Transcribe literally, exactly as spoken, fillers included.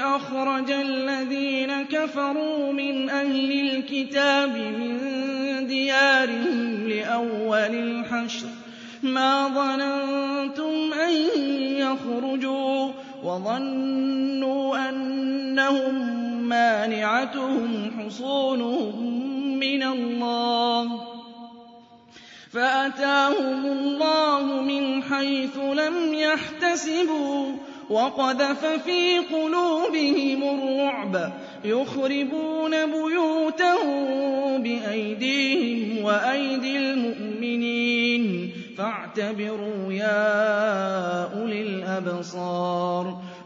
أَخْرَجَ الَّذِينَ كَفَرُوا مِنْ أَهْلِ الْكِتَابِ مِن دِيَارِهِمْ لِأَوَّلِ الْحَشْرِ مَا ظَنَنتُمْ أَن يَخْرُجُوا وَظَنُّوا أَنَّهُم مَّانِعَتُهُمْ حُصُونُهُم مِّنَ اللَّهِ فَأَتَاهُمُ اللَّهُ مِنْ حَيْثُ لَمْ يَحْتَسِبُوا وَقَذَفَ فِي قُلُوبِهِمُ الرُّعْبَ يُخْرِبُونَ بُيُوتَهُم بِأَيْدِيهِمْ وَأَيْدِي الْمُؤْمِنِينَ فَاعْتَبِرُوا يَا أُولِي الْأَبْصَارِ